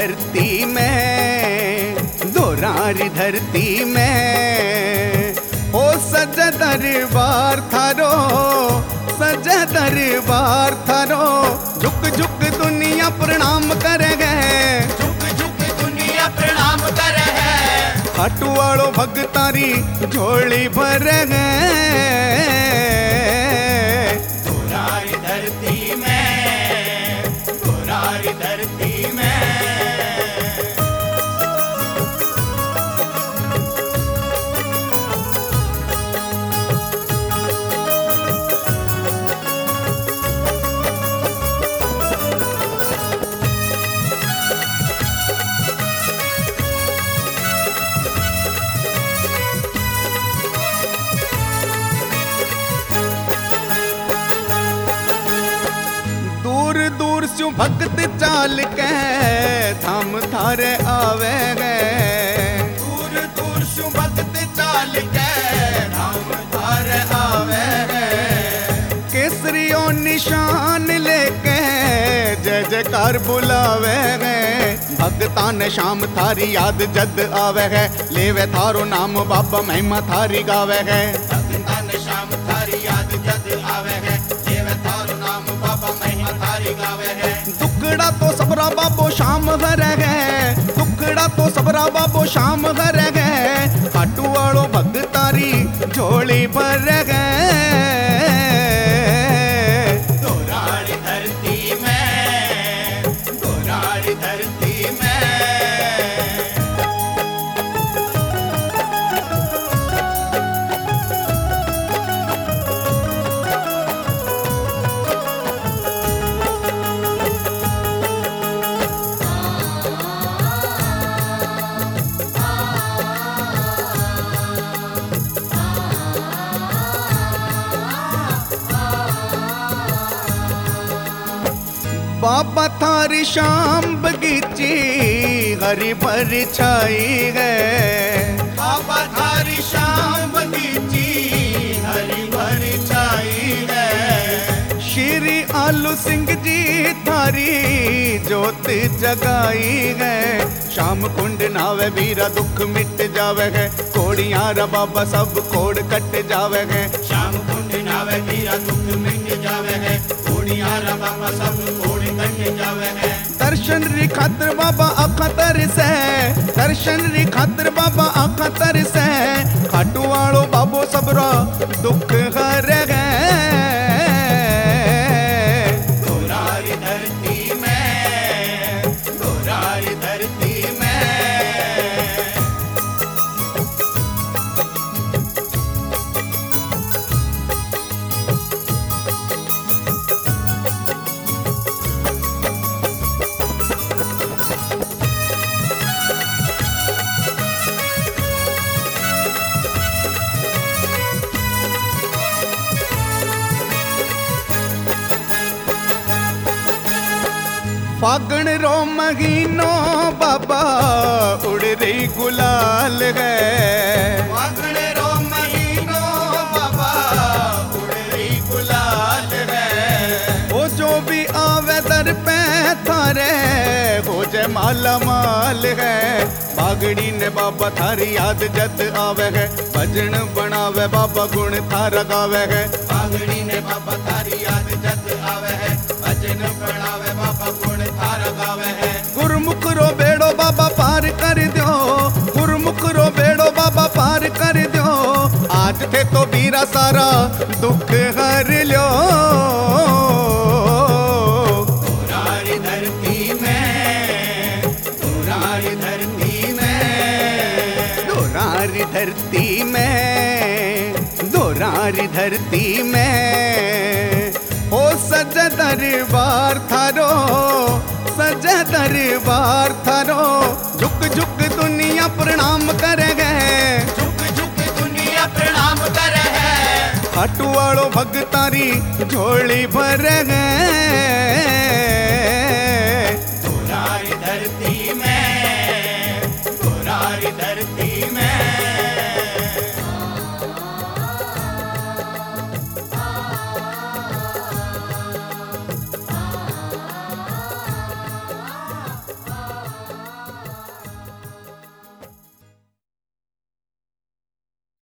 धरती में, दोरारी धरती में। ओ सज दरबार थारो, सज दरबार थारो, झुक झुक दुनिया प्रणाम करे गए, झुक झुक दुनिया प्रणाम करे है। खाटू वालो भगतारी झोली भर गए। दोरारी धरती में, दोरारी धरती में। दूर दूर से भक्त चाल के थाम थारे आवे गए, दूर दूर से भक्त चाल के धाम थार आवे है। केसरियो निशान लेके जय जयकार बुलावे गए। भगतान शाम थारी याद जद आवे है, लेवे थारो नाम बाबा महिमा थारी गावे है। भगतान शाम थारी याद जद आवे है, लेवे थारो नाम बाबा महिमा थारी गावे है। दुखड़ा तो सबरा बाबो शाम घर है, दुखड़ा तो सबरा बाबो शाम घर है। खाटू वालो भगतारी झोली भर गए। दोरारी धरती में, दोरारी धरती में। बाबा थारी शाम बगीची हरी भरी छाई है। बाबा थारी शाम बगीची हरी भरी छाई है। श्री आलू सिंह जी थारी जोत जगाई है। शाम कुंड नावे वीरा दुख मिट जावे है, कोड़ियार बाबा सब कोड़ कट जावे है। शाम कुंड नावे वीरा दुख मिट जावे है, कोड़ियार बाबा सब कोड़ कट जावे है। दर्शन री खातर बाबा अखतर से, दर्शन री खातर बाबा अखतर से। खाटू वालो बाबो सबरो दुख हर गए। दोरारी धरती में, दोरारी धरती में। फागण रो महीनो बाबा उड़ रही गुलाल है। फागण रो महीनो बाबा उड़ रही गुलाल है। वो जो भी आवे दर पे थारे हो जय माला माल है। बागड़ी ने बाबा थारी याद जद आवे है, भजन बनावे बाबा गुण थारा गावे है। बागड़ी ने बाबा थारी याद जद आवे है, भजन बनावे बाबा गुण थारा गावे है। गुरमुख रो बेड़ो बाबा पार कर दो, गुरमुख रो बेड़ो बाबा पार कर दो। आज थे तो बीरा सारा दुख हर लो। दोरारी धरती में, दोरारी धरती में। दोरारी धरती में, दोरारी धरती में। ओ सज दरबार थारो, सज दरबार थारो, झुक झुक दुनिया प्रणाम करे गए, झुक झुक दुनिया प्रणाम करे है। खाटू वालो भगतारी झोली भर गए।